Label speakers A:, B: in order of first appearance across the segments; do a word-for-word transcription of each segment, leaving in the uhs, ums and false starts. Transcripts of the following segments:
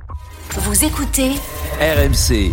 A: Vous écoutez
B: R M C.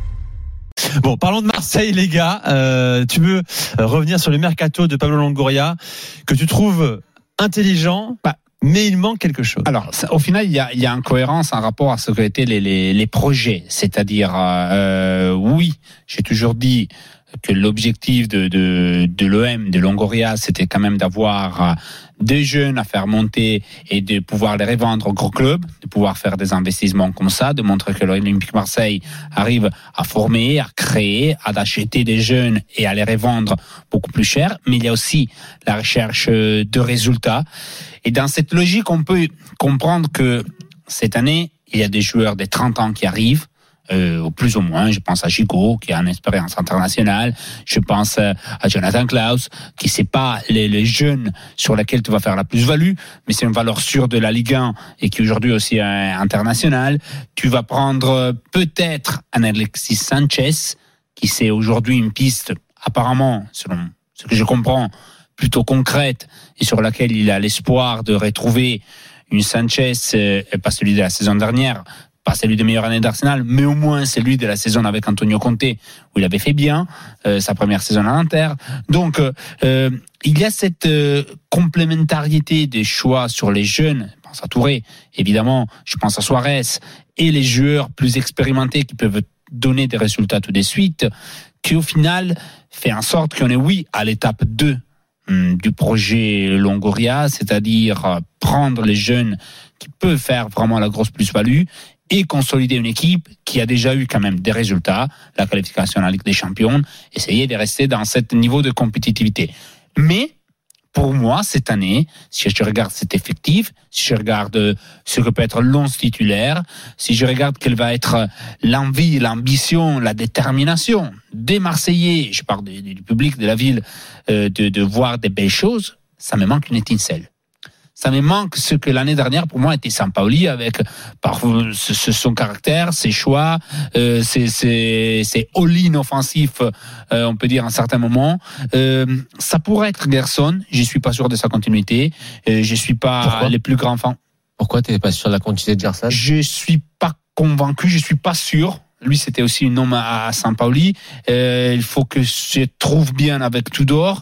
C: Bon, parlons de Marseille, les gars. Euh, tu veux revenir sur le mercato de Pablo Longoria, que tu trouves intelligent, bah, mais il manque quelque chose.
D: Alors, ça, au final, il y a, il y a incohérence en rapport à ce que étaient les, les, les projets. C'est-à-dire, euh, oui, j'ai toujours dit que l'objectif de, de, de l'O M, de Longoria, c'était quand même d'avoir des jeunes à faire monter et de pouvoir les revendre au gros club, de pouvoir faire des investissements comme ça, de montrer que l'Olympique Marseille arrive à former, à créer, à acheter des jeunes et à les revendre beaucoup plus cher. Mais il y a aussi la recherche de résultats. Et dans cette logique, on peut comprendre que cette année, il y a des joueurs de trente ans qui arrivent, Euh, au plus ou moins. Je pense à Gigot, qui a une expérience internationale. Je pense euh, à Jonathan Klaus, qui c'est pas les, les jeunes sur lesquels tu vas faire la plus-value, mais c'est une valeur sûre de la Ligue un et qui aujourd'hui aussi est international. Tu vas prendre euh, peut-être un Alexis Sanchez, qui c'est aujourd'hui une piste apparemment, selon ce que je comprends, plutôt concrète et sur laquelle il a l'espoir de retrouver une Sanchez, euh, pas celui de la saison dernière, pas celui de meilleure année d'Arsenal, mais au moins celui de la saison avec Antonio Conte, où il avait fait bien, euh, sa première saison à l'Inter. Donc, euh, il y a cette euh, complémentarité des choix sur les jeunes. Je pense à Touré, évidemment, je pense à Suarez, et les joueurs plus expérimentés qui peuvent donner des résultats tout de suite, qui au final fait en sorte qu'on est, oui, à l'étape deux hum, du projet Longoria, c'est-à-dire prendre les jeunes qui peuvent faire vraiment la grosse plus-value et consolider une équipe qui a déjà eu quand même des résultats, la qualification à la Ligue des Champions, essayer de rester dans ce niveau de compétitivité. Mais, pour moi, cette année, si je regarde cet effectif, si je regarde ce que peut être l'once titulaire, si je regarde quelle va être l'envie, l'ambition, la détermination des Marseillais, je parle du, du public de la ville, euh, de, de voir des belles choses, ça me manque une étincelle. Ça me manque ce que l'année dernière pour moi était Sampaoli, avec par ce, ce, son caractère, ses choix, euh, ses, ses, ses all-in offensifs, euh, on peut dire à un certain moment. Euh, ça pourrait être Gerson, je suis pas sûr de sa continuité, euh, je suis pas Pourquoi les plus grands fans.
E: Pourquoi t'es pas sûr de la continuité de Gerson?
D: Je suis pas convaincu, je suis pas sûr. Lui, c'était aussi un homme à Sampaoli. Euh, il faut que je trouve bien avec Tudor.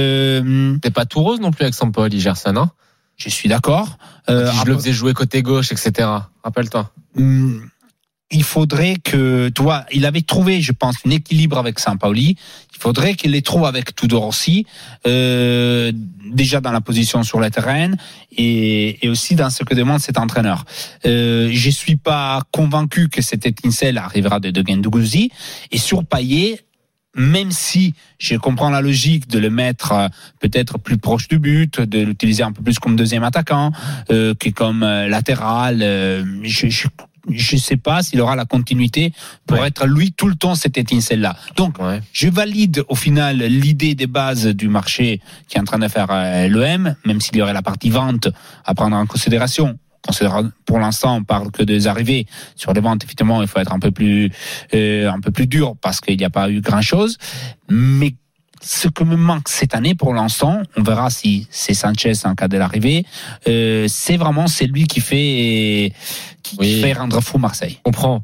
D: Euh,
E: T'es pas tout rose non plus avec Sampaoli, Gerson, hein?
D: Je suis d'accord.
E: Euh, je le faisais jouer côté gauche, et cetera. Rappelle-toi.
D: Hum, il faudrait que, toi, il avait trouvé, je pense, un équilibre avec Sampaoli. Il faudrait qu'il les trouve avec Tudor aussi, euh, déjà dans la position sur le terrain et, et aussi dans ce que demande cet entraîneur. Euh, je suis pas convaincu que cette étincelle arrivera de, de Guendouzi. Et sur Payet, même si je comprends la logique de le mettre euh, peut-être plus proche du but, de l'utiliser un peu plus comme deuxième attaquant, euh, que comme euh, latéral, euh, je, je je sais pas s'il aura la continuité pour ouais. être lui tout le temps cette étincelle-là. Donc, ouais. je valide au final l'idée des bases du marché qui est en train de faire euh, l'O M, même s'il y aurait la partie vente à prendre en considération. Pour l'instant, on parle que des arrivées. Sur les ventes, effectivement, il faut être un peu plus, euh, un peu plus dur parce qu'il n'y a pas eu grand-chose. Mais ce que me manque cette année, pour l'instant, on verra si c'est Sanchez en cas de l'arrivée. Euh, c'est vraiment c'est lui qui fait, qui oui. fait rendre fou Marseille.
E: Je comprends.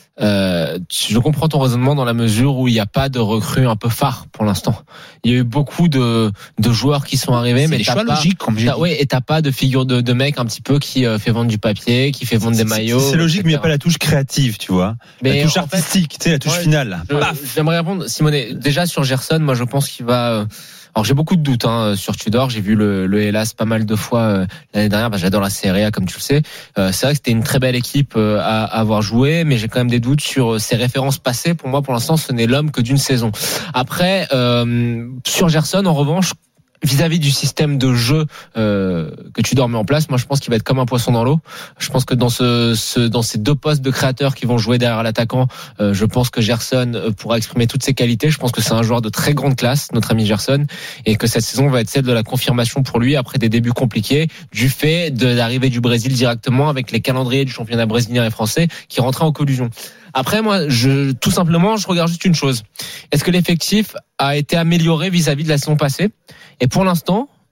E: Euh, je comprends ton raisonnement dans la mesure où il n'y a pas de recrues un peu phare pour l'instant. Il y a eu beaucoup de, de joueurs qui sont arrivés,
D: c'est
E: mais
D: des
E: t'as
D: choix
E: pas,
D: logiques, comme j'ai dit.
E: Ouais, et t'as pas de figure de, de mec un petit peu qui euh, fait vendre du papier, qui fait vendre
C: c'est,
E: des maillots.
C: C'est, c'est logique, et cetera. Mais il n'y a pas la touche créative, tu vois.
E: Mais
C: la touche artistique, tu sais, la touche
E: ouais,
C: finale.
E: Je, j'aimerais répondre, Simonet. Déjà sur Gerson, moi je pense qu'il va. Euh, Alors j'ai beaucoup de doutes hein, sur Tudor. J'ai vu le, le Hellas pas mal de fois euh, l'année dernière. Bah, j'adore la Serie A comme tu le sais. Euh, c'est vrai que c'était une très belle équipe euh, à, à avoir joué, mais j'ai quand même des doutes sur ses références passées. Pour moi, pour l'instant, ce n'est l'homme que d'une saison. Après, euh, sur Gerson, en revanche, vis-à-vis du système de jeu euh, que Tudor met en place, moi je pense qu'il va être comme un poisson dans l'eau. Je pense que dans ce, ce dans ces deux postes de créateurs qui vont jouer derrière l'attaquant, euh, je pense que Gerson pourra exprimer toutes ses qualités. Je pense que c'est un joueur de très grande classe, notre ami Gerson, et que cette saison va être celle de la confirmation pour lui après des débuts compliqués du fait de l'arrivée du Brésil directement avec les calendriers du championnat brésilien et français qui rentraient en collusion. Après, moi, je, tout simplement, je regarde juste une chose. Est-ce que l'effectif a été amélioré vis-à-vis de la saison passée ? Et pour l'instant,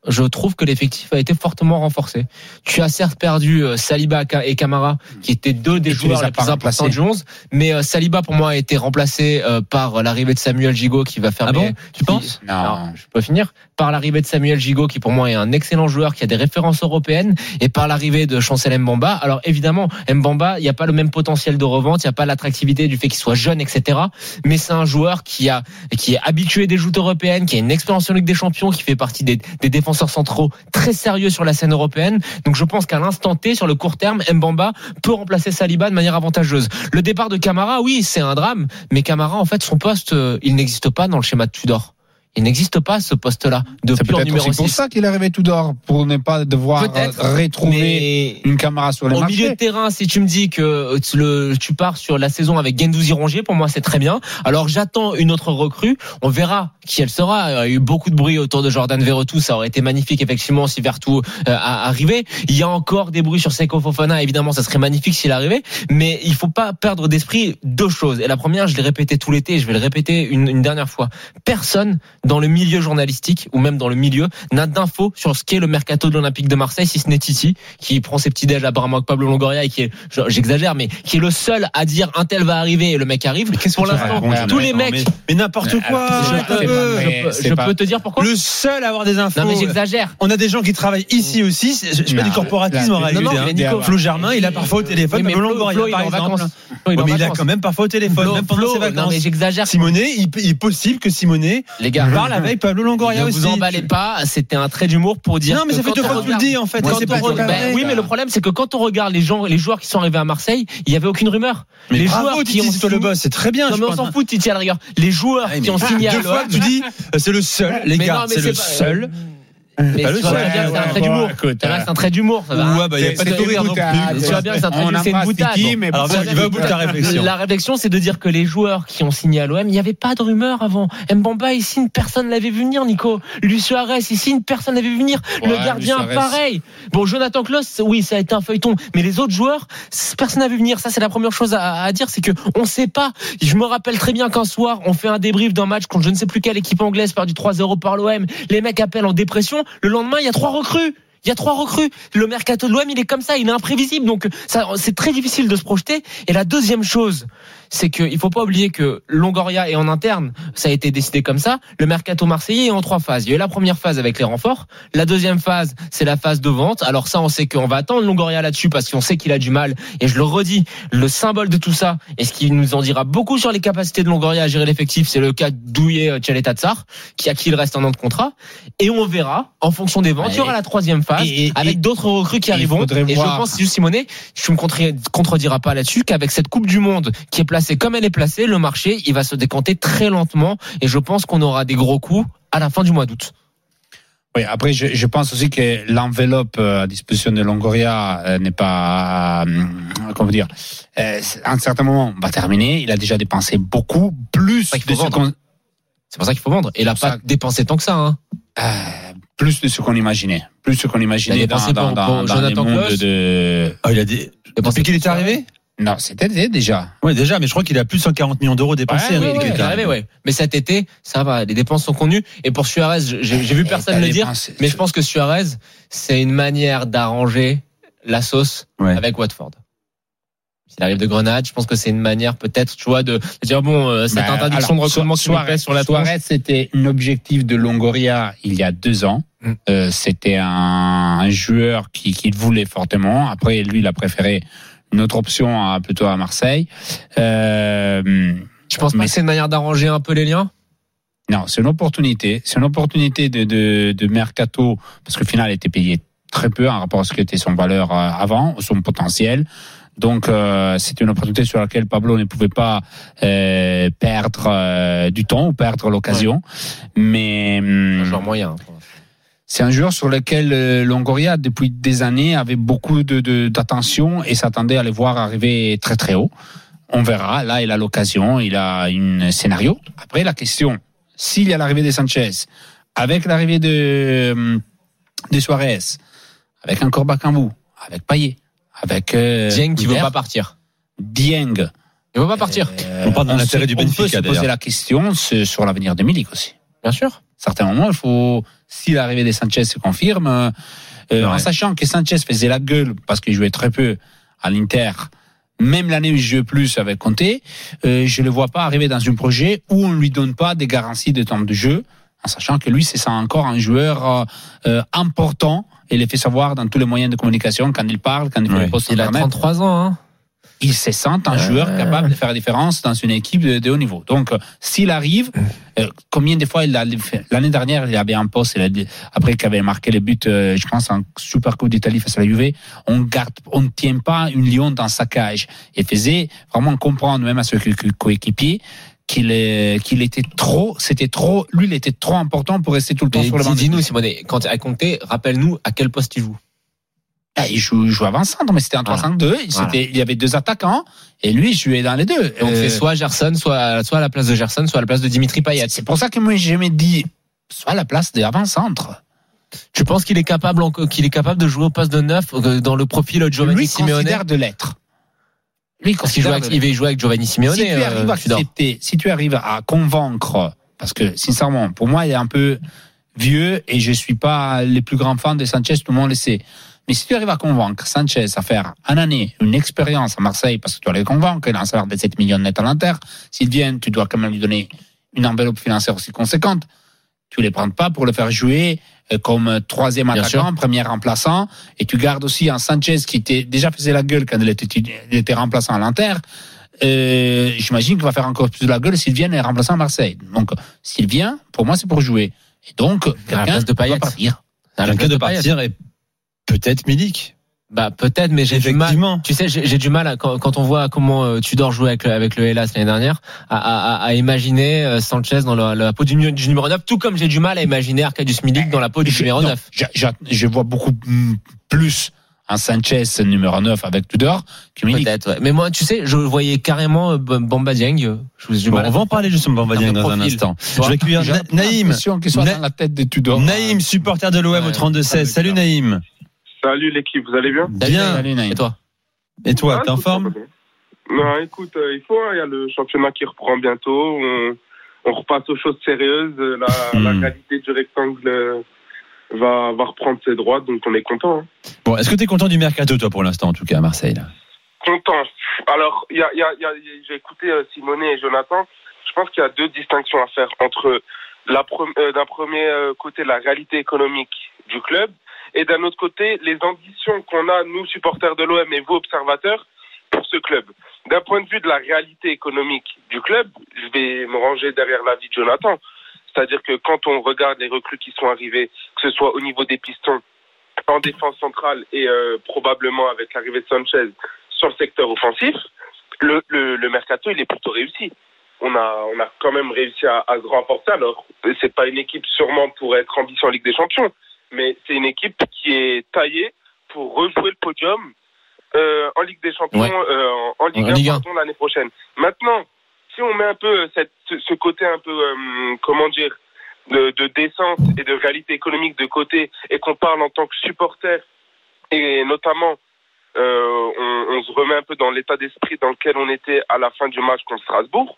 E: je trouve que l'effectif a été fortement renforcé. Tu as certes perdu euh, Saliba et Camara, qui étaient deux des
D: et
E: joueurs les, les plus importants du onze, mais euh, Saliba pour moi a été remplacé euh, par l'arrivée de Samuel Gigot qui va faire.
C: Ah bon, tu penses?
E: Non, Alors, je peux finir. Par l'arrivée de Samuel Gigot qui pour moi est un excellent joueur qui a des références européennes, et par l'arrivée de Chancel Mbamba. Alors évidemment, Mbamba, il n'y a pas le même potentiel de revente, il n'y a pas l'attractivité du fait qu'il soit jeune, et cetera. Mais c'est un joueur qui a qui est habitué des joutes européennes, qui a une expérience en Ligue des Champions, qui fait partie des, des défenseurs centraux très sérieux sur la scène européenne. Donc je pense qu'à l'instant T, sur le court terme, Mbamba peut remplacer Saliba de manière avantageuse. Le départ de Camara, oui, c'est un drame, mais Camara, en fait, son poste, euh, il n'existe pas dans le schéma de Tudor. Il n'existe pas ce poste-là de
D: c'est
E: pur
D: peut-être
E: numéro
D: aussi
E: six.
D: pour ça qu'il est arrivé Tudor, pour ne pas devoir
E: Peut-être,
D: retrouver une Camara sur le
E: au
D: marché.
E: milieu de terrain, si tu me dis que le, tu pars sur la saison avec Guendouzi Rongier, pour moi c'est très bien. Alors j'attends une autre recrue, on verra qui elle sera. Il y a eu beaucoup de bruit autour de Jordan Verretou, ça aurait été magnifique effectivement si Verretou euh, arrivait. Il y a encore des bruits sur Seko Fofana, évidemment ça serait magnifique s'il arrivait, mais il faut pas perdre d'esprit deux choses. Et la première, je l'ai répété tout l'été, je vais le répéter une, une dernière fois. Personne dans le milieu journalistique ou même dans le milieu n'a d'infos sur ce qu'est le mercato de l'Olympique de Marseille, si ce n'est Titi qui prend ses petits déj apparemment avec Pablo Longoria et qui est, j'exagère, mais qui est le seul à dire un tel va arriver et le mec arrive. Pour l'instant, tous les mecs,
C: mais, mais n'importe quoi.
E: Je, peux, je, peux, je peux te dire pourquoi.
C: Le seul à avoir des infos.
E: Non mais j'exagère.
C: On a des gens qui travaillent ici aussi. Je suis pas du corporatisme en réalité. Flo Germain, il a parfois au téléphone. Pablo Longoria par exemple. Mais il a quand même parfois au téléphone, même pendant ses vacances.
E: Non mais j'exagère.
C: Simonet, il est possible que Simonet parle avec Pablo Longoria.
E: Ne vous emballez pas, c'était un trait d'humour pour dire.
C: Non, mais ça fait deux fois que tu le dis en fait.
E: C'est pas ben, oui, mais le problème c'est que quand on regarde les gens, les joueurs qui sont arrivés à Marseille, il y avait aucune rumeur.
C: Mais
E: les
C: bravo,
E: joueurs
C: Titi,
E: qui ont
C: c'est le boss, c'est très bien.
E: Non, mais on s'en fout, Titi à la rigueur. Les joueurs qui ont signé à
C: l'O M. Deux fois que tu dis, c'est le seul, les gars, c'est le seul.
E: Mais tu vois bien que c'est un trait d'humour. C'est un trait d'humour.
C: Ouais, bah, il n'y a pas de rire non plus.
E: Tu vois bien que c'est un trait d'humour. C'est une boutade.
C: Alors, il va au bout de ta réflexion.
E: La réflexion, c'est de dire que les joueurs qui ont signé à l'O M, il n'y avait pas de rumeur avant. Mbamba, il signe, personne ne l'avait vu venir, Nico. Luis Suarez, il signe, personne ne l'avait vu venir. Le gardien, pareil. Bon, Jonathan Klaus, oui, ça a été un feuilleton. Mais les autres joueurs, personne n'a vu venir. Ça, c'est la première chose à dire, c'est que on sait pas. Je me rappelle très bien qu'un soir, on fait un débrief d'un match contre je ne sais plus quelle équipe anglaise perdu trois zéro par l'O M. Les mecs appellent en dépression. Le lendemain, il y a trois recrues. Il y a trois recrues. Le mercato de l'O M, il est comme ça, il est imprévisible. Donc, ça, c'est très difficile de se projeter. Et la deuxième chose, c'est qu'il faut pas oublier que Longoria est en interne. Ça a été décidé comme ça. Le mercato marseillais est en trois phases. Il y a eu la première phase avec les renforts. La deuxième phase, c'est la phase de vente. Alors ça, on sait qu'on va attendre Longoria là-dessus parce qu'on sait qu'il a du mal. Et je le redis, le symbole de tout ça, et ce qui nous en dira beaucoup sur les capacités de Longoria à gérer l'effectif, c'est le cas d'Ouye Tchaleta-Tsar, qui à qui il reste un an de contrat. Et on verra, en fonction des ventes, ouais. Il y aura la troisième phase. Et, et, avec d'autres recrues qui arriveront. Et voir. Je pense, juste Simonet, tu me contrediras pas là-dessus, qu'avec cette Coupe du Monde qui est placée comme elle est placée, le marché, il va se décanter très lentement. Et je pense qu'on aura des gros coups à la fin du mois d'août.
D: Oui, après, je, je pense aussi que l'enveloppe à disposition de Longoria euh, n'est pas, euh, comment dire, euh, à un certain moment, on va terminer. Il a déjà dépensé beaucoup, plus
E: de ce qu'on... C'est pour ça qu'il faut vendre. Et il n'a pas ça... dépensé tant que ça, hein.
D: Euh, plus de ce qu'on imaginait. Plus de ce qu'on imaginait dans, dans, dans, dans, dans les mondes de...
C: Oh, il a des... Depuis qu'il est arrivé?
D: Non, c'était déjà.
C: Oui, déjà, mais je crois qu'il a plus de cent quarante millions d'euros dépensés.
E: Ouais, oui, oui, il est arrivé, ouais. Mais cet été, ça va, les dépenses sont connues. Et pour Suarez, j'ai, j'ai vu personne le dire, dépenses, mais je pense que Suarez, c'est une manière d'arranger la sauce ouais. avec Watford. S'il arrive de Grenade, je pense que c'est une manière peut-être, tu vois, de, de dire bon, euh, cette bah, interdiction alors, de recrutement
D: Suarez sur la Suarez, c'était un objectif de Longoria il y a deux ans. Mm. Euh, c'était un, un joueur qui, qui voulait fortement. Après, lui, il a préféré une autre option à, plutôt à Marseille. Euh,
E: je pense pas que c'est une manière d'arranger un peu les liens.
D: Non, c'est une opportunité. C'est une opportunité de, de, de mercato parce que au final, il était payé très peu en rapport à ce que était son valeur avant, son potentiel. Donc euh, c'est une opportunité sur laquelle Pablo ne pouvait pas euh, perdre euh, du temps ou perdre l'occasion. Ouais. Mais
E: un joueur moyen.
D: C'est un joueur sur lequel euh, Longoria depuis des années avait beaucoup de, de d'attention et s'attendait à les voir arriver très très haut. On verra. Là, il a l'occasion, il a un scénario. Après, la question, s'il y a l'arrivée de Sanchez, avec l'arrivée de de Suarez, avec encore Bakambu, avec Payet. Avec euh,
E: Dieng qui veut pas partir.
D: Dieng.
E: Il veut pas partir.
C: Euh, on parle de l'intérêt du Benfica.
D: On peut se poser la question sur l'avenir de Milik aussi.
E: Bien sûr.
D: À certains moments, il faut, si l'arrivée de Sanchez se confirme, euh, ouais. en sachant que Sanchez faisait la gueule parce qu'il jouait très peu à l'Inter, même l'année où il jouait plus avec Conte, euh, je le vois pas arriver dans un projet où on lui donne pas des garanties de temps de jeu, en sachant que lui, c'est ça encore un joueur euh, important, et il le fait savoir dans tous les moyens de communication, quand il parle, quand il fait
E: ouais.
D: les posts
E: il
D: internet.
E: Il a trente-trois ans, hein.
D: Il se sent un euh... joueur capable de faire la différence dans une équipe de, de haut niveau. Donc, s'il arrive, euh, combien de fois il a fait, l'année dernière, il avait un poste, il a, après qu'il avait marqué le but, euh, je pense, en Super Coupe d'Italie face à la Juve, on garde, on ne tient pas une lion dans sa cage. Et faisait vraiment comprendre, même à ses coéquipiers, qu'il, est, qu'il était trop, c'était trop, lui, il était trop important pour rester tout le temps
E: mais
D: sur le banc.
E: Dis-nous, Simone, quand à Conte, rappelle-nous à quel poste il joue.
D: Ah, il joue, il joue avant-centre, mais c'était un trois cinq deux. Voilà. C'était, il y avait deux attaquants, et lui, il jouait dans les deux.
E: Donc, euh... c'est soit Gerson, soit, soit à la place de Gerson, soit à la place de Dimitri Payet.
D: C'est pour ça que moi, j'ai dit, soit à la place des avant-centres.
E: Tu penses qu'il est capable, qu'il est capable de jouer au poste de neuf, dans le profil de Giovanni
D: lui
E: Simeone?
D: Lui considère de l'être.
E: Lui, parce qu'il joue avec, il va jouer avec Giovanni Simeone.
D: Si tu arrives
E: euh,
D: à accepter, si tu arrives à convaincre, parce que, sincèrement, pour moi, il est un peu vieux, et je suis pas les plus grands fans de Sanchez, tout le monde le sait. Mais si tu arrives à convaincre Sanchez à faire une année, une expérience à Marseille, parce que tu dois les convaincre, il a un salaire de sept millions net à l'Inter, s'ils viennent, tu dois quand même lui donner une enveloppe financière aussi conséquente. Tu les prends pas pour le faire jouer comme troisième Bien attaquant, sûr. Premier remplaçant, et tu gardes aussi un Sanchez qui était déjà faisait la gueule quand il était, il était remplaçant à l'Inter. Euh, j'imagine qu'il va faire encore plus de la gueule s'il vient et remplaçant à Marseille. Donc, s'il vient, pour moi, c'est pour jouer. Et donc, quelqu'un
E: de
D: va partir.
C: Quelqu'un de partir et peut-être Milik.
E: Bah peut-être, mais j'ai du mal. Tu sais, j'ai, j'ai du mal à, quand, quand on voit comment Tudor jouait avec le, avec le Hellas l'année dernière, à, à, à imaginer Sanchez dans la, la peau du, du numéro neuf, tout comme j'ai du mal à imaginer Arkadiusz Milik dans la peau du je, numéro non, neuf.
D: Je, je, je vois beaucoup plus un Sanchez numéro neuf avec Tudor que Milik.
E: Peut-être, ouais. Mais moi, tu sais, je voyais carrément Bamba Dieng. Je
C: bon, on va en parler justement Bamba Dieng dans un instant. Je vais accueillir Na- Naïm.
D: Qu'il soit Na- dans la tête de Tudor.
C: Naïm, supporter de l'O M ouais, au trente-deux seize. Salut Naïm.
A: Salut l'équipe, vous allez bien?
C: Bien.
D: Salut,
E: et toi?
C: Et toi, ah, t'es en forme?
A: Non, écoute, euh, il faut, il y a le championnat qui reprend bientôt. On, on repasse aux choses sérieuses. La, mm. la qualité du rectangle euh, va, va reprendre ses droits, donc on est content. Hein.
C: Bon, est-ce que t'es content du mercato, toi, pour l'instant, en tout cas, à Marseille là?
A: Content. Alors, il y a, il y a, il y a, j'ai écouté euh, Simone et Jonathan. Je pense qu'il y a deux distinctions à faire entre la pre- euh, d'un premier euh, côté la réalité économique du club. Et d'un autre côté, les ambitions qu'on a, nous, supporters de l'O M et vous, observateurs, pour ce club. D'un point de vue de la réalité économique du club, je vais me ranger derrière l'avis de Jonathan. C'est-à-dire que quand on regarde les recrues qui sont arrivées, que ce soit au niveau des pistons, en défense centrale et euh, probablement avec l'arrivée de Sanchez sur le secteur offensif, le, le, le mercato, il est plutôt réussi. On a, on a quand même réussi à, à se remporter. Alors, c'est pas une équipe sûrement pour être ambition en Ligue des Champions, mais c'est une équipe qui est taillée pour rejouer le podium euh, en Ligue des Champions, ouais. euh, en, en Ligue, en Ligue un pardon, l'année prochaine. Maintenant, si on met un peu cette, ce, ce côté un peu, euh, comment dire, de, de décence et de réalité économique de côté, et qu'on parle en tant que supporter, et notamment, euh, on, on se remet un peu dans l'état d'esprit dans lequel on était à la fin du match contre Strasbourg.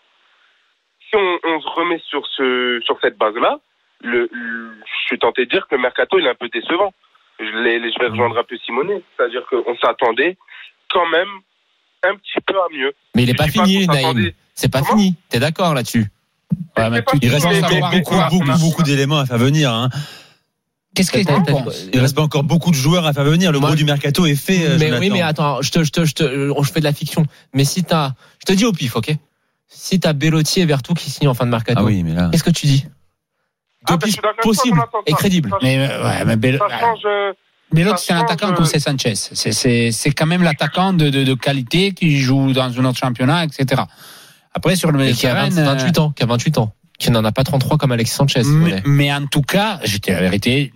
A: Si on, on se remet sur ce, sur cette base-là, Le, le, je suis tenté de dire que le mercato il est un peu décevant. Je, les, les, je vais rejoindre un peu Simone, c'est-à-dire qu'on s'attendait quand même un petit peu à mieux.
E: Mais il est pas fini, Naïm. C'est pas
A: Comment
E: fini. T'es d'accord là-dessus?
C: Ouais, mais il reste encore beaucoup, beaucoup, beaucoup, beaucoup d'éléments à faire venir. Hein.
D: Qu'est-ce que tu penses?
C: Il reste pas encore beaucoup de joueurs à faire venir. Le Moi, gros du mercato est fait.
E: Mais oui, mais attends, je te, je te, je te, je fais de la fiction. Mais si t'as, je te dis au pif, ok? Si t'as Bellotti et Vertou qui signent en fin de mercato,
C: ah oui, mais là...
E: qu'est-ce que tu dis?
A: Ah,
E: possible et crédible.
D: Mais ouais, mais Bello, mais l'autre c'est un attaquant comme c'est Sanchez. C'est c'est c'est quand même l'attaquant de de, de qualité qui joue dans un autre championnat, et cetera. Après sur le Méditerranée,
E: qui a vingt-huit ans, qui a vingt-huit ans, qui n'en a pas trente-trois comme Alexis Sanchez.
D: Mais, mais en tout cas, j'étais la vérité.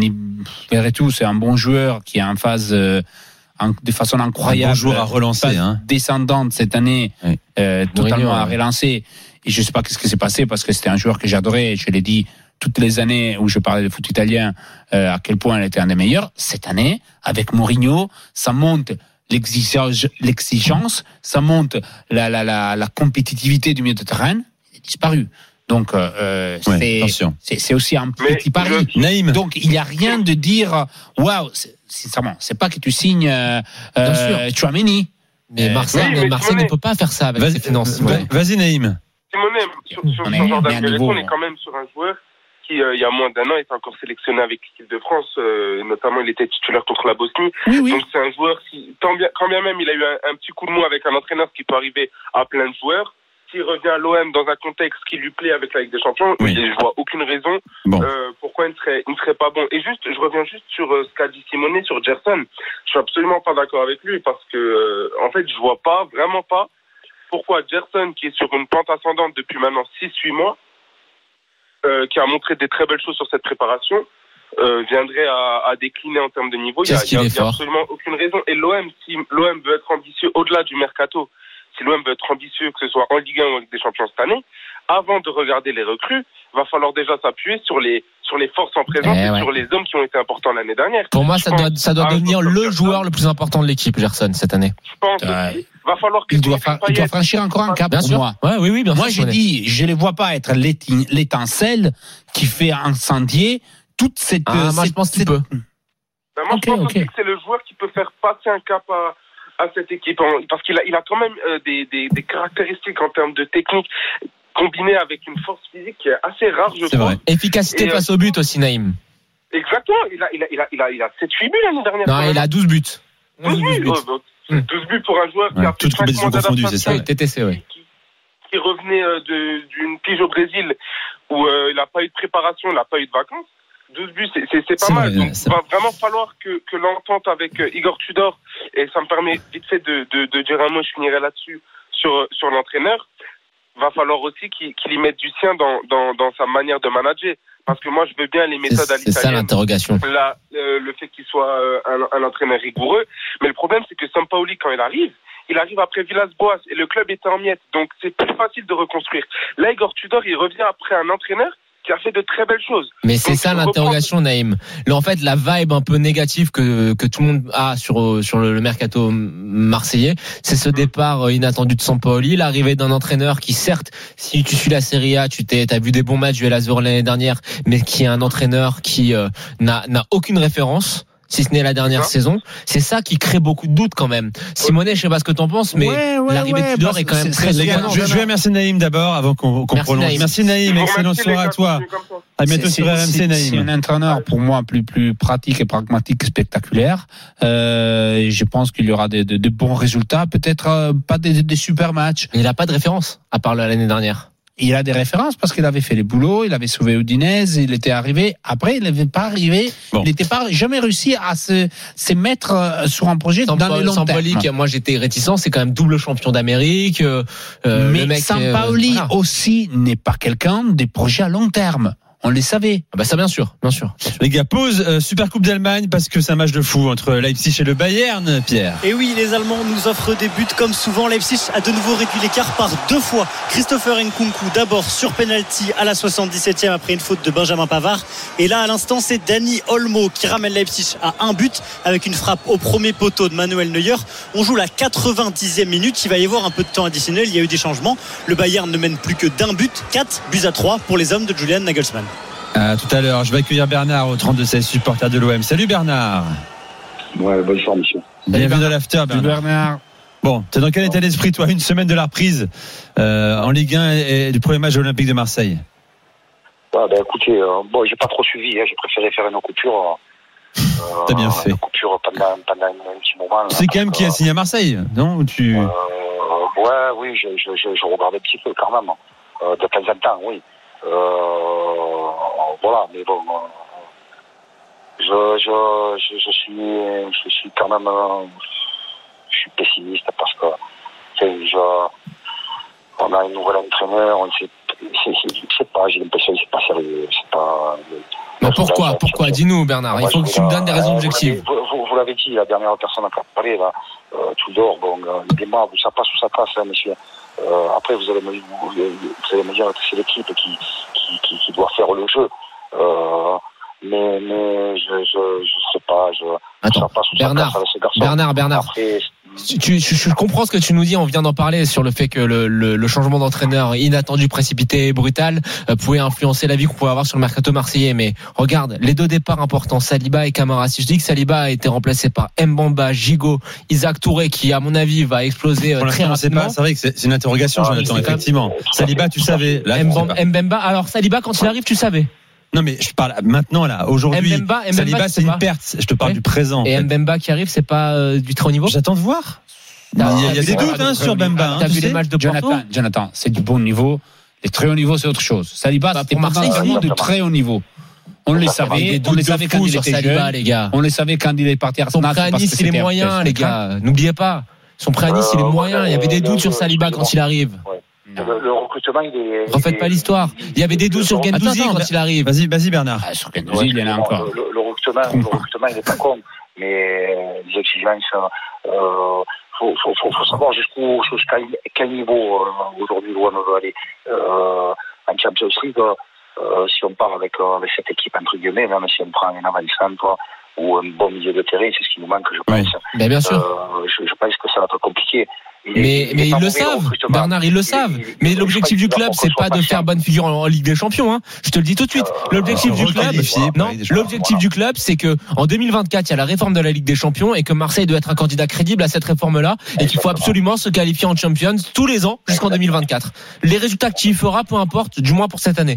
D: Vertu, c'est un bon joueur qui est en phase euh, en, de façon incroyable. Un bon
C: joueur à relancer, hein.
D: Descendante cette année, oui. euh, totalement Mourinho, à relancer. Et je sais pas qu'est-ce qui s'est passé parce que c'était un joueur que j'adorais. Je l'ai dit toutes les années où je parlais de foot italien, euh, à quel point elle était un des meilleurs. Cette année, avec Mourinho, ça monte l'exigence, l'exigence ça monte la, la, la, la compétitivité du milieu de terrain. Il est disparu. Donc, euh,
C: Ouais,
D: c'est,
C: attention.
D: c'est, c'est aussi un
A: Mais
D: petit pari.
A: je-
C: Naïm.
D: Donc, il n'y a rien de dire, waouh, c'est- sincèrement, c'est pas que tu signes euh,
E: Bien
D: euh, Chouameni.
E: Mais
D: Euh,
E: Marseille,
A: oui, mais
E: Marseille
A: Simonet-
E: ne peut pas faire ça avec
C: Vas-y,
E: ses finances.
C: va-
E: Ouais.
C: vas-y, Naïm.
A: Simonet, sur, sur,
D: On
A: sur
D: est-
A: Jordan
D: on est à
A: Guerrero,
D: nouveau.
A: on est quand même sur un joueur qui, euh, il y a moins d'un an, était encore sélectionné avec l'équipe de France. Euh, notamment, il était titulaire contre la Bosnie.
D: Oui, oui.
A: Donc, c'est un joueur qui, tant bien, quand bien même il a eu un, un petit coup de mou avec un entraîneur, ce qui peut arriver à plein de joueurs. S'il revient à l'O M dans un contexte qui lui plaît avec la Ligue des Champions,
C: Oui.
A: je vois aucune raison
C: Bon.
A: euh, pourquoi il ne serait, il ne serait pas bon. Et juste, je reviens juste sur euh, ce qu'a dit Simonet sur Gerson. Je suis absolument pas d'accord avec lui parce que, euh, en fait, je vois pas, vraiment pas, pourquoi Gerson, qui est sur une pente ascendante depuis maintenant six huit mois, euh, qui a montré des très belles choses sur cette préparation, euh, viendrait à, à décliner en termes de niveau. Il y a,
E: Qu'est-ce qu'il
A: il y a-
E: est
A: il y a
E: fort.
A: absolument aucune raison. Et l'O M, si l'O M veut être ambitieux au-delà du mercato, si l'O M veut être ambitieux, que ce soit en Ligue un ou en Ligue des Champions cette année, avant de regarder les recrues, va falloir déjà s'appuyer sur les sur les forces en présence
E: Eh
A: et
E: ouais.
A: sur les hommes qui ont été importants l'année dernière.
E: Pour moi,
A: Je
E: ça
A: pense
E: doit, ça doit
A: à un
E: devenir
A: joueur comme
E: le
A: Gerson.
E: joueur le plus important de l'équipe, Gerson, cette année.
A: Je pense
D: Ouais.
A: aussi, va falloir que
D: Il doit,
A: Dimitri
D: fa- il doit
A: Payet-
D: franchir encore un cap
E: Bien
D: pour
E: sûr.
D: moi.
E: Ouais, oui, oui, bien
D: Moi,
E: sûr.
D: j'ai
E: Simonet.
D: dit, je ne vois pas être l'éti- l'étincelle qui fait incendier toute cette.
E: Ah, moi, je
D: cette-
E: pense qu'il
D: cette-
E: peut.
A: Ben, moi,
D: Ok,
A: je pense
D: ok.
A: aussi que c'est le joueur qui peut faire passer un cap à, à cette équipe. En- Parce qu'il a, il a quand même euh, des, des, des caractéristiques en termes de technique combinées avec une force physique qui est assez rare, je
C: C'est
A: trouve.
C: vrai.
E: Efficacité
A: Et, euh,
E: face au but aussi, Naïm.
A: Exactement. Il a, il a, il a, il a, il a sept huit buts l'année dernière.
E: Non, il a douze buts.
A: douze buts. Oh, donc,
E: Hmm.
A: douze buts pour un joueur qui
C: Ouais,
A: a fait
C: toutes
A: cinq
C: compétitions
A: mois
C: confondues, c'est ça,
A: d'adaptation,
E: Oui, T T C, oui.
A: qui, qui revenait euh, de, d'une pige au Brésil où euh, il n'a pas eu de préparation, il n'a pas eu de vacances. douze buts, c'est, c'est, c'est pas
C: C'est
A: mal.
C: vrai,
A: Donc,
C: c'est
A: il va vraiment falloir que, que l'entente avec euh, Igor Tudor, et ça me permet vite fait de, de, de dire un mot, je finirai là-dessus, sur, sur l'entraîneur, va falloir aussi qu'il, qu'il y mette du sien dans, dans, dans sa manière de manager. Parce que moi, je veux bien les
E: C'est
A: méthodes à
E: c'est ça
A: l'italienne.
E: l'interrogation.
A: Là, euh, le fait qu'il soit euh, un, un entraîneur rigoureux. Mais le problème, c'est que Sampaoli, quand il arrive, il arrive après Villas-Boas et le club était en miettes. Donc, c'est plus facile de reconstruire. Là, Igor Tudor, il revient après un entraîneur qui a fait de très belles choses.
E: Mais c'est
A: Donc,
E: ça
A: je
E: l'interrogation, Naïm. Là, en fait, la vibe un peu négative que, que tout le monde a sur, sur le, le mercato marseillais, c'est ce départ inattendu de Sampaoli, l'arrivée d'un entraîneur qui, certes, si tu suis la Serie A, tu t'es, t'as vu des bons matchs du Hellas Verona l'année dernière, mais qui est un entraîneur qui euh, n'a, n'a aucune référence, si ce n'est la dernière
A: Ah.
E: saison. C'est ça qui crée beaucoup de doutes quand même. Simonet, je sais pas ce que t'en penses, mais
D: Ouais, ouais,
E: l'arrivée
D: ouais,
E: de Tudor
D: parce
E: est quand
D: que
E: même
D: c'est-
E: très
D: c'est-
C: Les gars,
E: surprenante.
C: je, je vais remercier Naïm d'abord avant qu'on, qu'on
E: Merci,
C: prolonge.
E: Naïm.
C: Merci Naïm,
A: Je vous
C: excellente
A: remercie, les
C: soirée à
A: gars,
C: toi.
A: continuez comme ça.
C: À bientôt
D: C'est-
C: sur R M C,
D: c'est- C'est
C: Naïm.
D: un entraîneur pour moi plus plus pratique et pragmatique, spectaculaire. Euh, et je pense qu'il y aura de, de, de bons résultats, peut-être euh, pas des, des super matchs.
E: Il a pas de référence, à part l'année dernière.
D: Il a des références parce qu'il avait fait les boulots, il avait sauvé Udinese, il était arrivé. Après, il n'avait pas arrivé,
C: Bon.
D: il n'était pas jamais réussi à se, se mettre euh, sur un projet dans les longs
E: Sampaoli,
D: termes.
E: moi j'étais réticent, c'est quand même double champion d'Amérique. Euh, euh,
D: Mais
E: le mec,
D: Sampaoli
E: euh, voilà.
D: aussi n'est pas quelqu'un des projets à long terme. On le savait.
E: Ah bah ça bien sûr, bien sûr.
C: Les gars, pause euh, Super Coupe d'Allemagne parce que c'est un match de fou entre Leipzig et le Bayern, Pierre.
B: Et oui, les Allemands nous offrent des buts comme souvent. Leipzig a de nouveau réduit l'écart par deux fois. Christopher Nkunku d'abord sur penalty à la soixante-dix-septième après une faute de Benjamin Pavard. Et là à l'instant c'est Dani Olmo qui ramène Leipzig à un but avec une frappe au premier poteau de Manuel Neuer. On joue la quatre-vingt-dixième minute. Il va y avoir un peu de temps additionnel. Il y a eu des changements. Le Bayern ne mène plus que d'un but. quatre buts à trois pour les hommes de Julian Nagelsmann.
C: À tout à l'heure, je vais accueillir Bernard au trente-deux seize, supporter de l'O M. Salut Bernard.
F: Ouais, bonne soirée, monsieur.
C: Bienvenue dans l'after, Bernard.
D: Bernard.
C: Bon, t'es dans quel état d'esprit, toi, une semaine de la reprise euh, en Ligue un et, et du premier match de l'Olympique de Marseille?
F: Ah, ben, écoutez, euh, bon, j'ai pas trop suivi, hein, j'ai préféré faire une coupure. Euh,
C: T'as bien fait.
F: Une coupure pendant, pendant un petit moment.
C: Tu sais quand même qui a signé à Marseille, non? Ou tu...
F: Euh, ouais, oui, je, je, je, je regarde un petit peu quand même. Euh, de temps en temps, oui. Euh, voilà, mais bon, euh, je, je, je, je suis, je suis quand même, euh, je suis pessimiste parce que, tu sais, je, on a un nouvel entraîneur, on sait, c'est, c'est, je sais pas, j'ai l'impression que c'est pas sérieux, c'est pas.
E: Mais pourquoi, pourquoi? Dis-nous, Bernard. Il faut que tu me donnes des raisons objectives.
F: Vous, vous, vous l'avez dit, la dernière personne qui a parlé, là, euh, Tudor, bon, euh, il est mort, ça passe ou ça passe, hein, monsieur. Euh, après, vous allez me, vous, vous allez me dire que c'est l'équipe qui, qui, qui, qui doit faire le jeu. Euh, mais, mais je, je, je sais pas, je,
E: Attends,
F: je sais pas sous
E: Bernard,
F: sa place,
E: Bernard, Bernard.
F: Après,
E: Tu, tu, je, je comprends ce que tu nous dis. On vient d'en parler sur le fait que le, le, le changement d'entraîneur inattendu, précipité et brutal euh, pouvait influencer la vie qu'on pouvait avoir sur le mercato marseillais. Mais regarde, les deux départs importants, Saliba et Camara. Si je dis que Saliba a été remplacé par Mbamba, Gigot, Isaac Touré, qui à mon avis va exploser euh,
C: Pour
E: très
C: l'instant, c'est
E: rapidement.
C: pas, c'est vrai que c'est, c'est une interrogation,
F: Ah,
C: Jonathan,
E: c'est quand même-
C: effectivement. Saliba, tu savais. Là, tu sais
E: Mbamba,
C: pas.
E: Mbemba. Alors Saliba, quand il arrive, tu savais.
C: Non, mais je parle maintenant, là, aujourd'hui.
E: Mbemba, Mbemba,
C: Saliba,
E: tu
C: c'est
E: sais
C: une
E: pas.
C: perte. Je te parle
E: Ouais.
C: du présent. en
E: Et
C: fait.
E: Mbemba qui arrive, c'est pas euh, du très haut niveau.
C: J'attends de voir. Il y a, il y a des doutes hein, sur Bemba. Hein,
E: T'as
C: tu
E: vu les
C: sais.
E: matchs de Porto?
D: Jonathan, Jonathan, c'est du bon niveau. Les très hauts niveaux, c'est autre chose. Saliba,
E: Bah,
D: c'était
E: pour Marseille,
D: potentiellement
F: c'est-
D: de très haut niveau. On les
E: Il y a
D: savait,
E: des
D: on les
E: doutes
D: savait
E: de
D: quand
E: fou
D: il
E: sur
D: était
E: Saliba,
D: jeune.
E: les gars.
D: On les savait quand il est parti à
E: Son
D: Arsenal.
E: prêt à
D: c'est parce
E: Nice,
D: que
E: il est
D: c'était
E: moyen,
D: un
E: les
D: test.
E: gars. N'oubliez pas. Son prêt à Nice, il est
F: Euh,
E: moyen. Il y avait des
F: euh,
E: doutes sur
F: euh,
E: Saliba quand il arrive.
D: Non.
F: le, le recrutement, il est.
E: Refaites
F: il
E: pas
F: est-
E: l'histoire. Il y avait des doutes sur
F: Attends,
E: Guendouzi
C: attends,
E: quand
C: mais-
E: il arrive.
C: Vas-y, vas-y, Bernard.
D: Ah, sur Guendouzi, il y en a encore.
F: Le, le, le recrutement, le recrutement, il est pas con, mais les exigences, euh, faut, faut, faut, faut savoir jusqu'où, jusqu'à quel niveau euh, aujourd'hui l'O M veut aller. Euh, en Champions League, euh, si on part avec, euh, avec cette équipe entre guillemets, même si on prend un avant-centre ou un bon milieu de terrain, c'est ce qui nous manque, je pense.
C: Oui.
E: Ben, bien sûr.
F: Euh, je, je pense que ça va être compliqué. Il est-
E: Mais,
F: il est
E: mais
F: pas
E: ils le
F: mauvais,
E: savent,
F: recrutement.
E: Bernard, ils le
F: Il-
E: savent.
F: il-
E: Mais
F: il-
E: l'objectif
F: je
E: du
F: pense qu'il
E: club,
F: va
E: c'est
F: qu'on
E: pas
F: soit
E: de faire
F: patient.
E: bonne figure en en Ligue des Champions. Hein. Je te le dis tout de suite.
F: Euh,
E: L'objectif du club,
C: requalifier pour
E: non.
C: la Ligue des Champions.
E: L'objectif du club, c'est que en deux mille vingt-quatre, il y a la réforme de la Ligue des Champions et que Marseille doit être un candidat crédible à cette réforme-là et qu'il faut absolument se qualifier en Champions tous les ans jusqu'en deux mille vingt-quatre. Les résultats que tu y feras, peu importe, du moins pour cette année.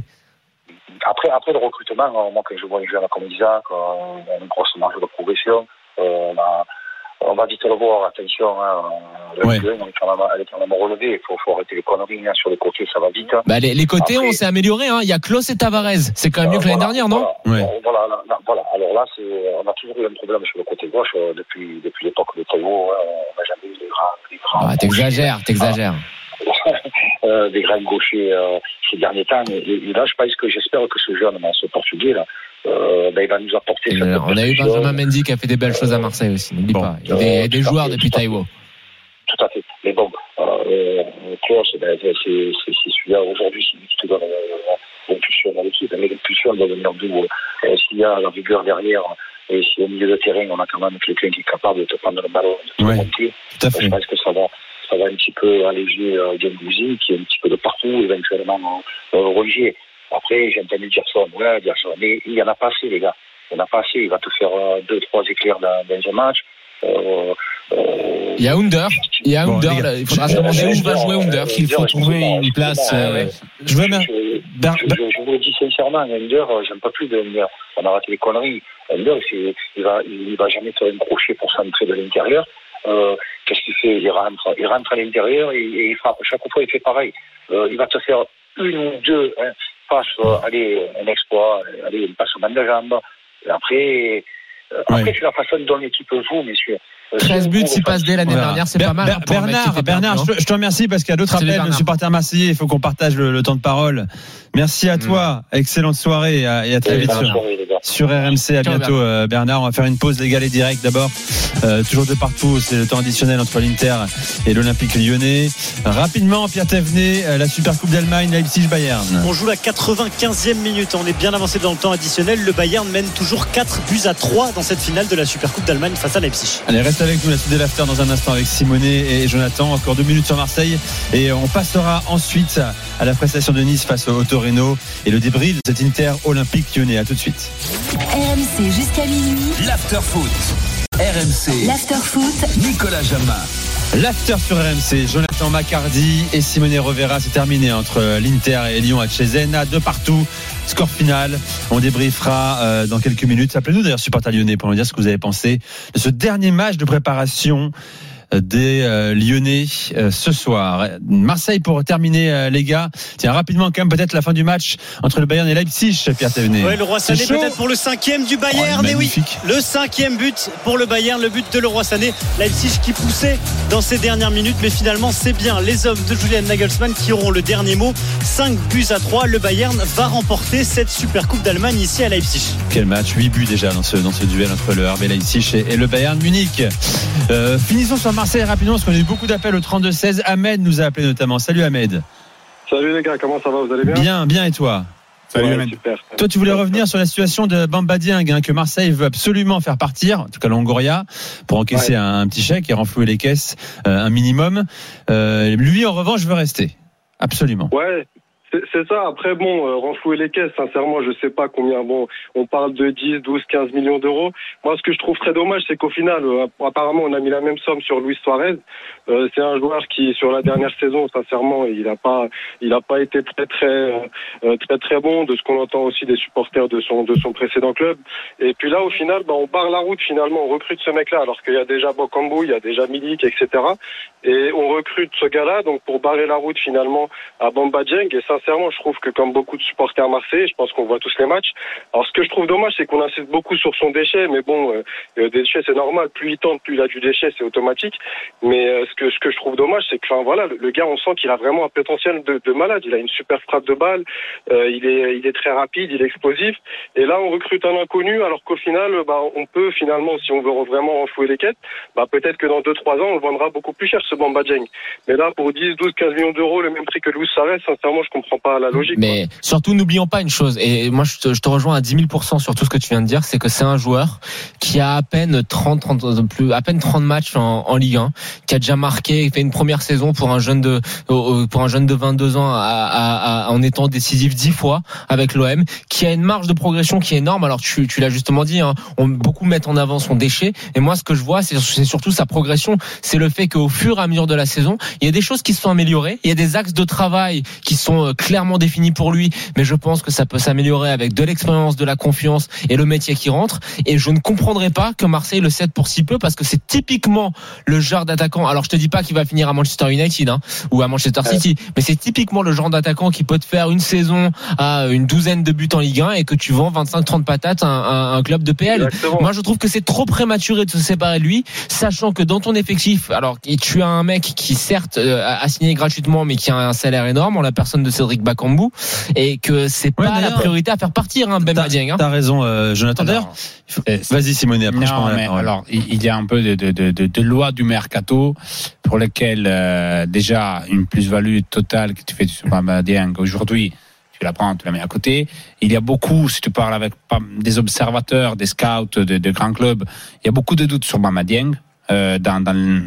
F: Après, après le recrutement, euh, moi, quand je vois les jeunes comme Isaac, euh, on a une grosse marge de progression. Euh, on, a, on va vite le voir, attention, hein, le
C: Ouais.
F: Ligue un, on est quand même, elle est quand même relevée. Il faut, faut arrêter les conneries hein, sur les côtés, ça va vite.
E: Bah, les, les côtés,
F: Après-
E: on s'est amélioré. Hein. Il y a Klose et Tavares. C'est quand même mieux
F: Euh,
E: que l'année
F: voilà,
E: dernière, non?
F: voilà,
C: Ouais.
F: Euh, voilà, là, là, voilà. Alors là, c'est, on a toujours eu un problème sur le côté gauche euh, depuis, depuis l'époque de Taïwo. Hein, on n'a jamais eu des grands, des grands
E: Ah, t'exagères, t'exagères.
F: euh, des grands gauchers euh, ces derniers temps. Et, et là, je pense que j'espère que ce jeune, ce portugais là, euh, ben, il va nous apporter.
E: Et,
F: cette
E: euh, on a eu
F: percussion.
E: Benjamin Mendy qui a fait des belles choses à Marseille aussi. N'oublie
C: Bon.
E: pas. Il y a des, il y a des
F: Tout à
E: joueurs
F: fait,
E: depuis
F: tout à fait.
E: Taïwo.
F: Tout à fait. Mais bon, euh, Klaus, ben, c'est, c'est, c'est celui-là aujourd'hui, c'est lui qui te donne euh, l'impulsion à l'équipe. Mais l'impulsion doit venir d'où euh, s'il y a la vigueur derrière et si au milieu de terrain, on a quand même quelqu'un qui est capable de te prendre le ballon, de te
C: Ouais.
F: monter,
C: Tout à
F: je
C: fait.
F: pense que ça va, ça va un petit peu alléger euh, Guendouzi, qui est un petit peu de partout, éventuellement euh, Roger. Après, j'ai entendu Gerson, ouais, Gerson, mais il n'y en a pas assez, les gars. Il n'y en a pas assez. Il va te faire euh, deux, trois éclairs dans, dans un match. Euh, euh,
E: Il y a Under. Il y a
C: Bon,
E: Under.
C: les gars,
E: là, il faudra
C: je-
E: se demander
F: je-
E: où va jouer Under.
D: qu'il faut trouver une place, euh,
C: Je veux bien.
F: Je,
C: Ber-
F: je, je vous le dis sincèrement, Under, euh, j'aime pas plus de Under. On a raté les conneries. Under, c'est, il va, il va jamais faire une crochet pour s'entrer de l'intérieur. Euh, qu'est-ce qu'il fait? Il rentre, il rentre à l'intérieur et, et il frappe. Chaque fois, il fait pareil. Euh, il va te faire une ou deux hein, passes, euh, allez, un exploit, allez, une passe au bande de jambes. Et après, euh, après
C: Ouais.
F: c'est la façon dont l'équipe joue, messieurs. Euh,
E: treize
F: si on
E: buts,
F: joue,
E: six passes dès l'année
C: On verra.
E: dernière, c'est
C: Ber-
E: pas mal.
C: Ber-
E: hein, pour un mec qui
C: Bernard,
E: était
C: Bernard,
E: perdu,
C: je, je te remercie parce qu'il y a d'autres
E: Salut,
C: appels de
E: Bernard.
C: supporters marseillais. Il faut qu'on partage le, le temps de parole. Merci à toi. Excellente soirée et à, et à très
F: euh,
C: vite
F: bonne
C: sur,
F: soirée, les gars.
C: sur R M C. À
E: Ciao,
C: bientôt, euh, Bernard. On va faire une pause légale et directe d'abord. Euh, toujours de partout. C'est le temps additionnel entre l'Inter et l'Olympique lyonnais. Rapidement, Pierre Thévenet, euh, la Super Coupe d'Allemagne, Leipzig-Bayern.
B: On joue la quatre-vingt-quinzième minute. On est bien avancé dans le temps additionnel. Le Bayern mène toujours quatre buts à trois dans cette finale de la Super Coupe d'Allemagne face à Leipzig.
C: Allez, reste avec nous, la suite de l'after dans un instant avec Simonet et Jonathan. Encore deux minutes sur Marseille et on passera ensuite à la prestation de Nice face au Torino et le débrief de cet Inter Olympique lyonnais. À tout de suite.
G: R M C jusqu'à minuit.
H: L'after-foot. R M C.
G: L'after-foot.
H: Nicolas Jamin.
C: L'after sur R M C, Jonathan Macardy et Simone Rovera, c'est terminé entre l'Inter et Lyon à Cesena, de partout, score final. On débriefera euh, dans quelques minutes. Appelez-nous d'ailleurs supporters lyonnais pour nous dire ce que vous avez pensé de ce dernier match de préparation des euh, Lyonnais euh, ce soir. Marseille pour terminer euh, les gars. Tiens, rapidement quand même peut-être la fin du match entre le Bayern et Leipzig, Pierre Thévenet.
B: Ouais, le Roi Sané peut-être pour le cinquième du Bayern.
C: Oh,
B: et oui,
C: magnifique.
B: le cinquième but pour le Bayern, le but de Leroy Sané. Leipzig qui poussait dans ces dernières minutes, mais finalement c'est bien les hommes de Julian Nagelsmann qui auront le dernier mot. cinq buts à trois, le Bayern va remporter cette Super Coupe d'Allemagne ici à Leipzig.
C: Quel match, huit buts déjà dans ce, dans ce duel entre le R B Leipzig et, et le Bayern Munich. Euh, finissons sur Marseille rapidement parce qu'on a eu beaucoup d'appels au trente-deux seize. Ahmed nous a appelé notamment. Salut Ahmed.
I: Salut les gars, comment ça va? Vous allez bien?
C: Bien, bien et toi?
D: Salut,
I: Ouais,
D: man.
I: super.
C: Toi, tu voulais revenir sur la situation de Bamba Dieng, hein, que Marseille veut absolument faire partir, en tout cas Longoria, pour encaisser
I: Ouais.
C: un, un petit chèque et renflouer les caisses euh, un minimum. Euh, lui, en revanche, veut rester. Absolument.
I: Ouais. C'est, c'est ça. Après, bon, euh, renflouer les caisses, sincèrement, je sais pas combien. Bon, on parle de dix, douze, quinze millions d'euros. Moi, ce que je trouve très dommage, c'est qu'au final, euh, apparemment, on a mis la même somme sur Luis Suarez. Euh, c'est un joueur qui, sur la dernière saison, sincèrement, il a pas, il a pas été très, très, euh, très, très bon, de ce qu'on entend aussi des supporters de son, de son précédent club. Et puis là, au final, bah, on barre la route, finalement, on recrute ce mec-là, alors qu'il y a déjà Bakambu, il y a déjà Milik, et cetera. Et on recrute ce gars-là, donc, pour barrer la route, finalement, à Bamba Dieng. Et sincèrement, je trouve que comme beaucoup de supporters marseillais, je pense qu'on voit tous les matchs. Alors, ce que je trouve dommage, c'est qu'on insiste beaucoup sur son déchet, mais bon, euh, le déchet, c'est normal. Plus il tente, plus il a du déchet, c'est automatique. Mais euh, ce que ce que je trouve dommage, c'est que, enfin, voilà, le, le gars, on sent qu'il a vraiment un potentiel de, de malade. Il a une super frappe de balle, euh, il est il est très rapide, il est explosif. Et là, on recrute un inconnu, alors qu'au final, bah, on peut finalement, si on veut vraiment renflouer les quêtes, bah, peut-être que dans deux trois ans, on le vendra beaucoup plus cher, ce Bamba Dieng. Mais là, pour dix, douze, quinze millions d'euros, le même prix que Luis Suarez, sincèrement, je comprends pas la logique.
E: Mais
I: quoi.
E: surtout, n'oublions pas une chose, et moi je te, je te rejoins à dix mille pour cent sur tout ce que tu viens de dire, c'est que c'est un joueur qui a à peine trente, trente, plus, à peine trente matchs en, en Ligue un, qui a déjà marqué, fait une première saison pour un jeune de, pour un jeune de vingt-deux ans à, à, à, en étant décisif dix fois avec l'O M, qui a une marge de progression qui est énorme. Alors tu, tu l'as justement dit, hein, on beaucoup met en avant son déchet, et moi ce que je vois, c'est, c'est surtout sa progression, c'est le fait qu'au fur et à mesure de la saison, il y a des choses qui se sont améliorées, il y a des axes de travail qui sont clairement définis pour lui, mais je pense que ça peut s'améliorer avec de l'expérience, de la confiance et le métier qui rentre. Et je ne comprendrais pas que Marseille le cède pour si peu, parce que c'est typiquement le genre d'attaquant. Alors je te dis pas qu'il va finir à Manchester United, hein, ou à Manchester City, mais c'est typiquement le genre d'attaquant qui peut te faire une saison à une douzaine de buts en Ligue un et que tu vends vingt-cinq trente patates à un, à un club de P L.
I: Exactement.
E: Moi je trouve que c'est trop prématuré de se séparer de lui, sachant que dans ton effectif, alors tu as un mec qui certes a signé gratuitement, mais qui a un salaire énorme, en la personne de Cédric Bakambu, et que c'est
C: Ouais,
E: pas la priorité à faire partir, hein, Bamba Dieng. Hein.
C: T'as raison, euh, Jonathan. D'ailleurs, faut... vas-y Simone, après
D: non,
C: je prends la
D: mais
C: parole.
D: alors, il y a un peu de, de, de, de, de loi du mercato pour lesquelles euh, déjà une plus-value totale que tu fais sur Bamba Dieng aujourd'hui, tu la prends, tu la mets à côté. Il y a beaucoup, si tu parles avec des observateurs, des scouts de, de grands clubs, il y a beaucoup de doutes sur Bamba Dieng. Euh, dans, dans le...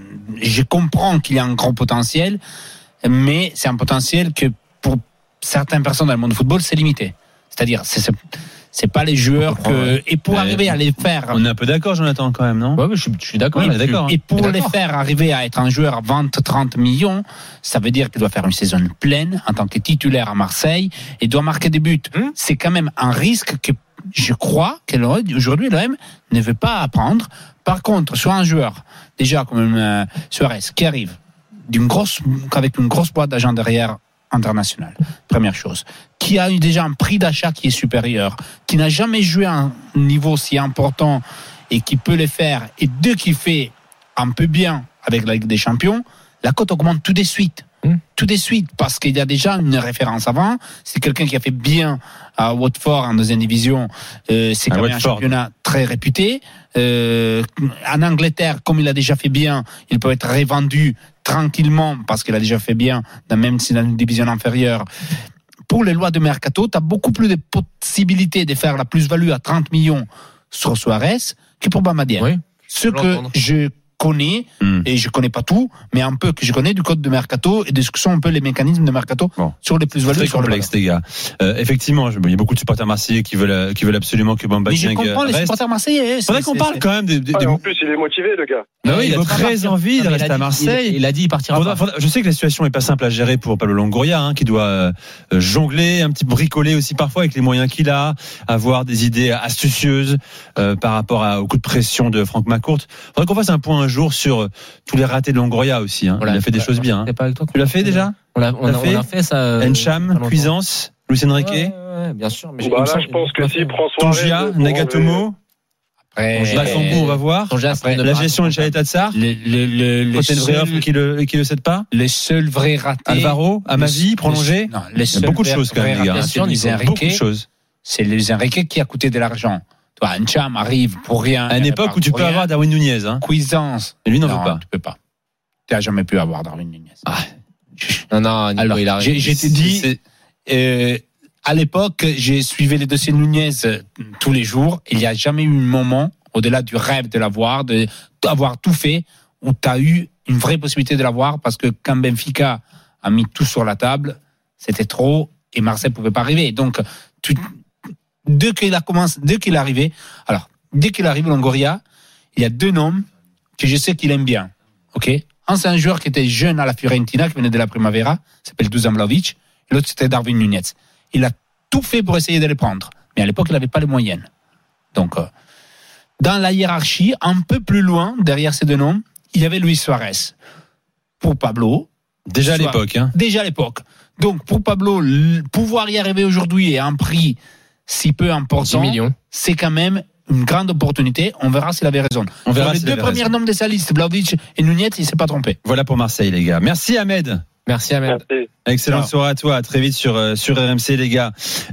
D: Je comprends qu'il y a un grand potentiel, mais c'est un potentiel que pour certaines personnes dans le monde du football, c'est limité. C'est-à-dire, c'est, c'est, c'est pas les joueurs que... Et pour
C: ouais.
D: arriver à les faire...
C: On est un peu d'accord, Jonathan, quand même, non?
E: Ouais, je, je suis d'accord.
C: Ouais, on est d'accord.
D: Et pour
E: hein.
D: les faire arriver à être un joueur à vingt trente millions, ça veut dire qu'il doit faire une saison pleine en tant que titulaire à Marseille et doit marquer des buts. Hum? C'est quand même un risque que je crois qu'aujourd'hui l'O M ne veut pas prendre. Par contre, sur un joueur, déjà comme euh, Suarez, qui arrive d'une grosse, avec une grosse boîte d'agents derrière international, première chose, qui a eu déjà un prix d'achat qui est supérieur, qui n'a jamais joué à un niveau si important et qui peut le faire, et deux qui fait un peu bien avec la Ligue des Champions, la cote augmente tout de suite. Mmh. Tout de suite, parce qu'il y a déjà une référence avant. C'est quelqu'un qui a fait bien à Watford en deuxième division. Euh, c'est quand même un championnat très réputé. Euh, en Angleterre, comme il a déjà fait bien, il peut être revendu tranquillement parce qu'il a déjà fait bien, même si dans une division inférieure. Pour les lois de mercato, tu as beaucoup plus de possibilités de faire la plus-value à trente millions sur Suarez que pour Bamba Dieng.
E: Oui,
D: Ce que je connais, mmh. et je connais pas tout, mais un peu que je connais du code de mercato et de ce que sont un peu les mécanismes de mercato bon. sur les plus-values.
C: C'est très complexe, les gars. Euh, effectivement, il y a beaucoup de supporters marseillais qui veulent, qui veulent absolument que Bamba Dieng reste.
D: Mais je comprends les supporters marseillais.
C: C'est vrai qu'on parle quand même des. des,
I: ah,
C: des...
I: En plus, il est motivé, le gars.
C: Bah oui, il, il a très partir. envie de rester à Marseille.
E: Il, il a dit, il partira
C: faudra,
E: pas.
C: Faudra, je sais que la situation est pas simple à gérer pour Pablo Longoria, hein, qui doit euh, jongler, un petit peu bricoler aussi parfois avec les moyens qu'il a, avoir des idées astucieuses euh, par rapport à, au coup de pression de Franck McCourt. Faudrait qu'on fasse un point un jour sur tous les ratés de Longoria aussi. Hein.
E: Voilà,
C: il a fait des choses bien. Hein.
E: Pas avec toi,
C: tu l'as fait déjà?
E: On l'a, on a,
C: fait,
E: on a fait ça.
C: Encham, Cuisance, Lucien Riquet.
E: Ouais, ouais, bien sûr. Mais
I: bah là, je pense que si prend Suarez,
C: Tongia, Nagatomo. Bakambu, on va voir. Après, la gestion de Chalet Tatsar.
D: Le, le, le, le
C: seul qui le, qui le cède pas.
D: Le seul vrai raté.
C: Alvaro, Amavi, prolongé.
D: Non, les
C: il y a beaucoup de choses quand même, les gars.
D: C'est Luis Enrique. C'est Luis Enrique qui a coûté de l'argent. Toi, Encham arrive pour rien.
C: À une époque où tu peux rien. avoir Darwin Nunez, hein.
D: Cuisance.
C: Et lui n'en
D: non,
C: veut pas.
D: Tu peux pas. Tu n'as jamais pu avoir Darwin Nunez.
E: Ah. Non, non,
D: alors,
E: il a
D: j'ai, j'ai dit, euh, à l'époque, j'ai suivi les dossiers de Nunez tous les jours. Il n'y a jamais eu un moment, au-delà du rêve de l'avoir, de, d'avoir tout fait, où tu as eu une vraie possibilité de l'avoir, parce que quand Benfica a mis tout sur la table, c'était trop, et Marseille ne pouvait pas arriver. Donc, tu, dès qu'il a commencé, dès qu'il est arrivé, alors, dès qu'il arrive, Longoria, il y a deux noms que je sais qu'il aime bien. Ok? Un, c'est un joueur qui était jeune à la Fiorentina, qui venait de la Primavera, s'appelle Dusan Vlahovic. L'autre, c'était Darwin Nunez. Il a tout fait pour essayer de les prendre. Mais à l'époque, il n'avait pas les moyens. Donc, euh, dans la hiérarchie, un peu plus loin, derrière ces deux noms, il y avait Luis Suarez. Pour Pablo.
C: Déjà à
D: Suarez,
C: l'époque. Hein.
D: Déjà à l'époque. Donc, pour Pablo, pouvoir y arriver aujourd'hui à un prix si peu important,
E: dix millions.
D: C'est quand même une grande opportunité. On verra s'il avait raison.
C: On verra
D: les
C: s'il
D: deux
C: avait
D: premiers
C: raison.
D: noms de sa liste, Vlahovic et Nunez, il ne s'est pas trompé.
C: Voilà pour Marseille, les gars. Merci Ahmed.
E: Merci Ahmed.
I: Merci.
C: Excellente
D: Ciao.
C: soirée à toi. À très vite sur, euh, sur R M C, les gars.